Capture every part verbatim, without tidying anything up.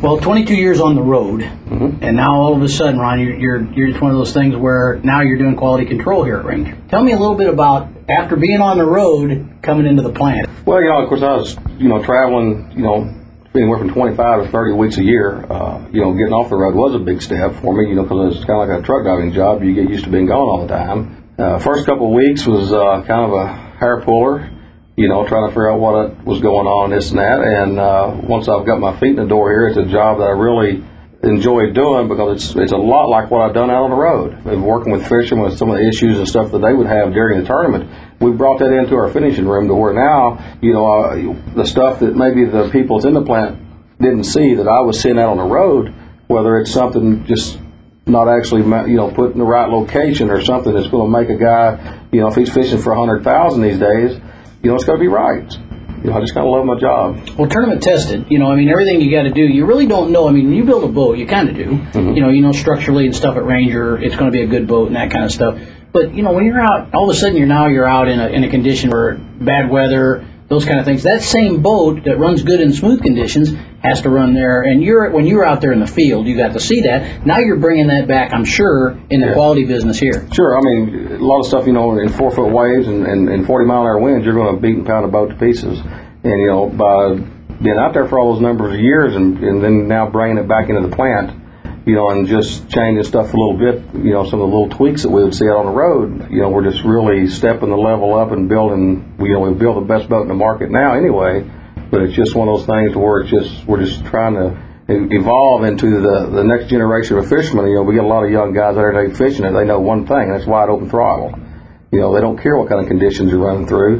Well, twenty-two years on the road, Mm-hmm. and now all of a sudden, Ron, you're, you're you're just one of those things where now you're doing quality control here at Ranger. Tell me a little bit about after being on the road, coming into the plant. Well, you know, of course, I was, you know, traveling, you know, anywhere from twenty-five to thirty weeks a year. Uh, you know, getting off the road was a big step for me, you know, because it's kind of like a truck driving job. You get used to being gone all the time. Uh, first couple of weeks was uh, kind of a hair puller, you know, trying to figure out what was going on, this and that. And uh, once I've got my feet in the door here, it's a job that I really enjoy doing because it's it's a lot like what I've done out on the road. And working with fishermen with some of the issues and stuff that they would have during the tournament, we brought that into our finishing room to where now, you know, uh, the stuff that maybe the people that's in the plant didn't see that I was seeing out on the road, whether it's something just not actually, you know, put in the right location or something that's going to make a guy, you know, if he's fishing for a hundred thousand these days, you know, it's got to be right. You know, I just kind of love my job. Well, tournament tested, you know, I mean, everything you got to do, you really don't know. I mean, when you build a boat, you kind of do. Mm-hmm. You know, you know structurally and stuff at Ranger, it's going to be a good boat and that kind of stuff. But, you know, when you're out, all of a sudden you're now you're out in a, in a condition where bad weather, those kind of things. That same boat that runs good in smooth conditions has to run there. And you're when you're out there in the field, you got to see that. Now you're bringing that back, I'm sure, in the yeah. quality business here. Sure. I mean, a lot of stuff, you know, in four-foot waves and, and, and forty mile an hour winds, you're going to beat and pound a boat to pieces. And, you know, by being out there for all those numbers of years and, and then now bringing it back into the plant, you know, and just changing stuff a little bit, you know, some of the little tweaks that we would see out on the road, you know, we're just really stepping the level up and building, you know, we build the best boat in the market now anyway, but it's just one of those things where it's just, we're just trying to evolve into the, the next generation of fishermen. You know, we get a lot of young guys out there fishing and they know one thing, and that's wide open throttle. You know, they don't care what kind of conditions you're running through,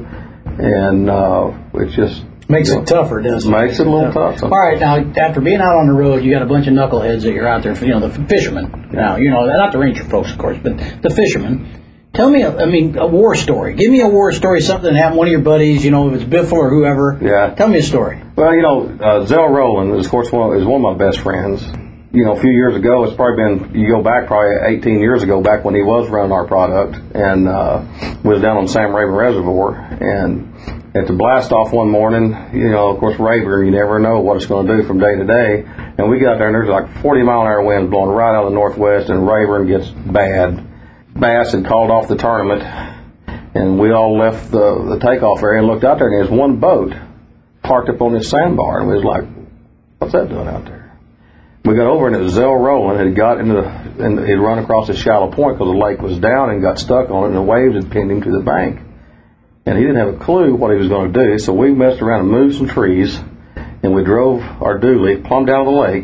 and uh, it's just, Makes you know, it tougher, doesn't it? Makes it a little tough. All right, now, after being out on the road, you got a bunch of knuckleheads that you're out there, you know, the fishermen. Now, you know, not the Ranger folks, of course, but the fishermen. Tell me, I mean, a war story. Give me a war story, something that happened, one of your buddies, you know, if it's Biffle or whoever. Yeah. Tell me a story. Well, you know, uh, Zell Rowland is, of course, one of, is one of my best friends. You know, a few years ago, it's probably been, you go back probably eighteen years ago, back when he was running our product, and uh, was down on Sam Rayburn Reservoir, and at the blast off one morning, you know, of course, Rayburn, you never know what it's going to do from day to day, and we got there and there's like forty mile an hour winds blowing right out of the northwest, and Rayburn gets bad. Bass had called off the tournament, and we all left the, the takeoff area and looked out there, and there's one boat parked up on this sandbar, and we was like, what's that doing out there? We got over and it was Zell Rowland had got into the, and he'd run across a shallow point because the lake was down and got stuck on it, and the waves had pinned him to the bank. And he didn't have a clue what he was going to do, so we messed around and moved some trees, and we drove our dually plumb down the lake,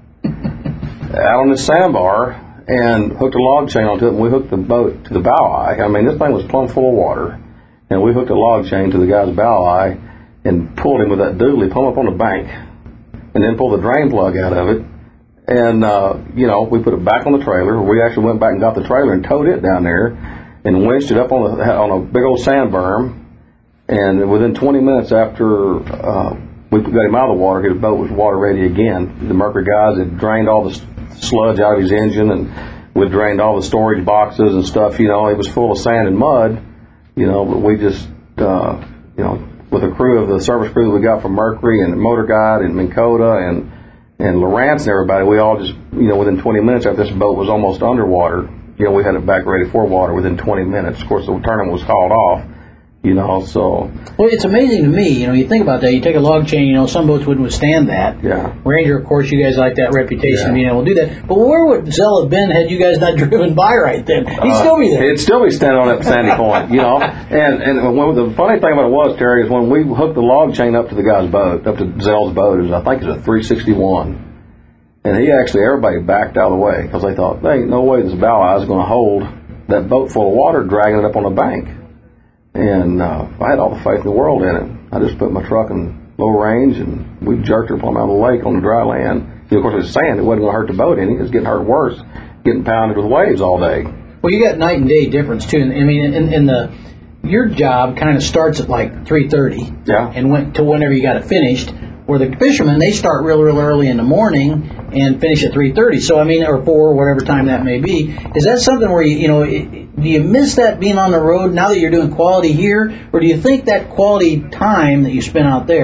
out on this sandbar, and hooked a log chain onto it, and we hooked the boat to the bow eye. I mean, this thing was plumb full of water, and we hooked a log chain to the guy's bow eye and pulled him with that dually, pulled him up on the bank, and then pulled the drain plug out of it. And, uh, you know, we put it back on the trailer. We actually went back and got the trailer and towed it down there and winched it up on, the, on a big old sand berm. And within twenty minutes after uh, we got him out of the water, his boat was water ready again. The Mercury guys had drained all the sludge out of his engine, and we drained all the storage boxes and stuff. You know, it was full of sand and mud, you know, but we just, uh, you know, with a crew of the service crew that we got from Mercury and Motor Guide and Minn Kota and and Lowrance and everybody, we all just, you know, within twenty minutes after this boat was almost underwater, you know, we had it back ready for water within twenty minutes. Of course, the tournament was called off, you know, so. Well, it's amazing to me, you know, you think about that, you take a log chain, you know, some boats wouldn't withstand that. Yeah. Ranger, of course, you guys like that reputation, yeah. being able to do that. But where would Zell have been had you guys not driven by right then? He'd uh, still be there. He'd still be standing on that sandy point, you know. And and when, the funny thing about it was, Terry, is when we hooked the log chain up to the guy's boat, up to Zell's boat, it was, I think it was a three sixty-one. And he actually, everybody backed out of the way because they thought, there ain't no way this bow eye is going to hold that boat full of water dragging it up on the bank. And uh, I had all the faith in the world in it. I just put my truck in low range, and we jerked her plumb out of the lake on the dry land. And of course, it was sand. It wasn't going to hurt the boat any. It was getting hurt worse, getting pounded with waves all day. Well, you got night and day difference, too. I mean, in, in the your job kind of starts at like three thirty yeah. and went to whenever you got it finished. Where the fishermen, they start real, real early in the morning and finish at three thirty. So, I mean, or four, whatever time that may be. Is that something where, you, you know, it, do you miss that being on the road now that you're doing quality here? Or do you think that quality time that you spent out there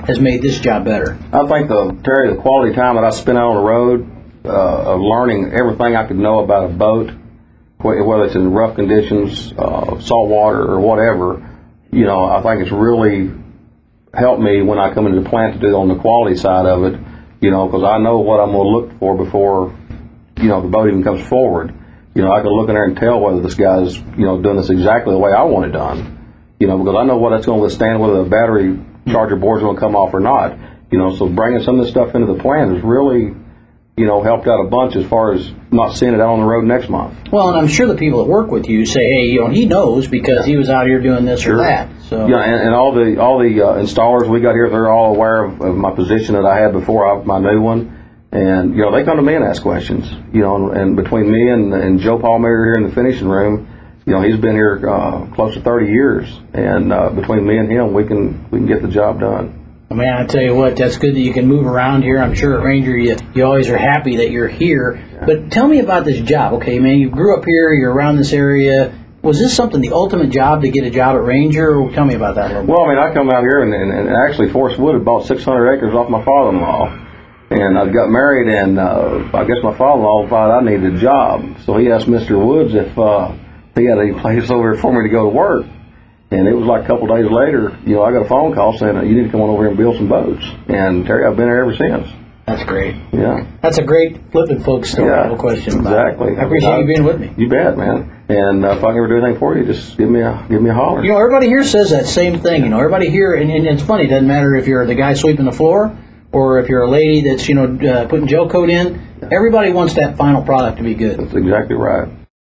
has made this job better? I think the Terry, the quality time that I spent out on the road, uh, of learning everything I could know about a boat, wh- whether it's in rough conditions, uh, salt water, or whatever, you know, I think it's really helped me when I come into the plant to do on the quality side of it, you know, because I know what I'm going to look for before, you know, the boat even comes forward. You know, I can look in there and tell whether this guy's, you know, doing this exactly the way I want it done. You know, because I know what it's going to withstand, whether the battery charger board's going to come off or not. You know, so bringing some of this stuff into the plant has really, you know, helped out a bunch as far as not seeing it out on the road next month. Well, and I'm sure the people that work with you say, hey, you know, he knows because he was out here doing this Sure. or that. So yeah, and, and all the all the uh, installers we got here, they're all aware of, of my position that I had before I, my new one. And, you know, they come to me and ask questions, you know, and, and between me and, and Joe Palmer here in the finishing room, you know, he's been here uh, close to thirty years, and uh, between me and him, we can we can get the job done. I mean, I tell you what, that's good that you can move around here. I'm sure at Ranger, you, you always are happy that you're here. Yeah. But tell me about this job. Okay, man, you grew up here, you're around this area. Was this something, the ultimate job to get a job at Ranger? Or tell me about that a little bit. Well, I mean, I come out here, and, and, and actually Forest Wood had bought six hundred acres off my father-in-law. And I got married, and uh, I guess my father-in-law thought I needed a job. So he asked Mister Woods if uh, he had any place over here for me to go to work. And it was like a couple of days later, you know, I got a phone call saying, you need to come on over here and build some boats. And Terry, I've been here ever since. That's great. Yeah. That's a great flipping folks story, yeah, no question about exactly. it. I appreciate I, you being with me. You bet, man. And uh, if I can ever do anything for you, just give me a give me a holler. You know, everybody here says that same thing. You know, everybody here, and, and it's funny, it doesn't matter if you're the guy sweeping the floor or if you're a lady that's, you know, uh, putting gel coat in. Everybody wants that final product to be good. That's exactly right.